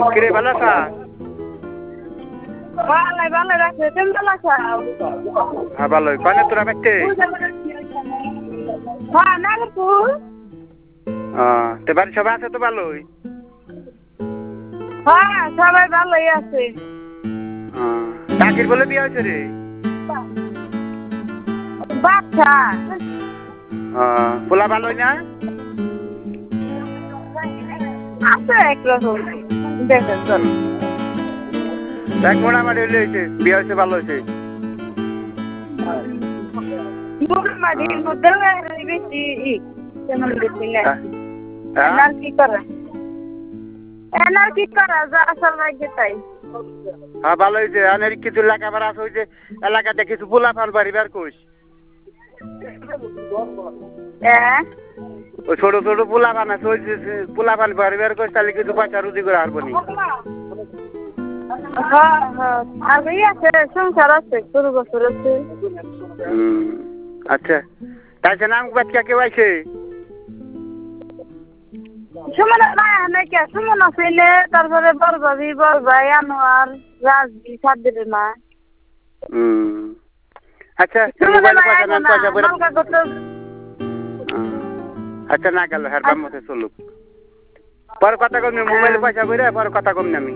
কিরে ভালো আছা? ভালো রাখছে তুমি ভালো আছো? হ্যাঁ ভালোই। কয়না তোরা বাইতে? হ্যাঁ নাগপুর। তো বাড়ি সবাই আছে তো ভালোই? হ্যাঁ সবাই ভালোই আছে। কাকির বলে বিয়ে হয়েছে রে? বাচ্চা পোলা ভালোই না? আছে একরকম দেখেন চল। এক মোটামুটি হয়েছে, বিয়ে হয়েছে ভালো হয়েছে। মোটামুটির মধ্যে বেশি তেমন বেশি নেই। হ্যাঁ আর কি করা এনার কি করা যা আসল লাগে তাই। হ্যাঁ ভালো হয়েছে। অনেক কিছু লেখাপড়া আছে, হয়েছে এলাকাতে কিছু পোলা ফান বাড়ি বের করিস। ওই ছোট ছোট পোলা ফান আছে, ওই পোলা ফান বাড়ি বের করিস, তাহলে কিছু পয়সা রুজি করে আসবো নি। হ্যাঁ হ্যাঁ আর আছে সংসার আছে শুরু বছর আছে। আচ্ছা তাইছে নাম বাচ্চা কেউ আইছে? সুমন নাকি সুমন আছে, তারপরে বড় ভাবি বড় ভাই আনোয়ার রাজবি সাদের মা। আচ্ছা মোবাইলে পয়সা নেন, পয়সা করে আচ্ছা না গেল হ্যাঁ মতে চলুক। পরে কথা কম নি, মোবাইলে পয়সা করে পরে কথা কম নি আমি।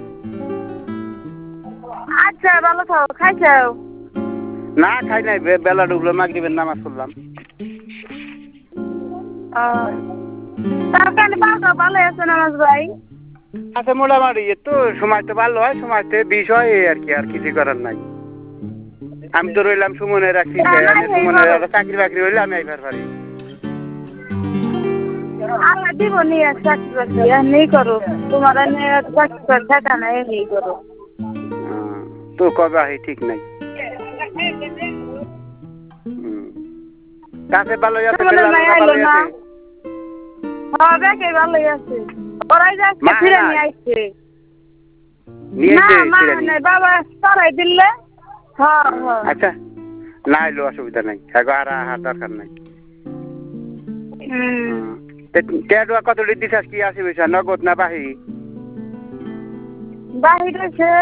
আচ্ছা ভালো থাও, খাইছাও? না খাই নাই, বেলা ডুবলো, মাগরিবের নামাজ পড়লাম। তারপরে ভালো আছে নামাজ ভাই? আচ্ছা মোটামুটি তো সময় তো ভালো হয়, সময়তে বিষ হয় এই আর কি, আর কিছু করার নাই। আমি তো রইলাম সুমনের রাখছি, সুমনের চাকরি বাকরি হইলে আমি আইবার পারি। আল্লাহ দিব নিয়ে চাকরি বাকরি নেই করো, তোমার চাকরি থাকা নাই নেই করো। তো কবে আহি ঠিক নাই। কাছে ভালোই আছে, ভালোই আছে। হ্যাঁ দেখে ভালোই আছে। ওরাই যাচ্ছে ফিরে নিয়ে আসছে। না মা নাই বাবা সরাই দিলে। হ্যাঁ হ্যাঁ আচ্ছা না এলো অসুবিধা নাই, আর আহার দরকার নাই। কত দিছিস কি আসি নগদ না বাহি? বাহির আছে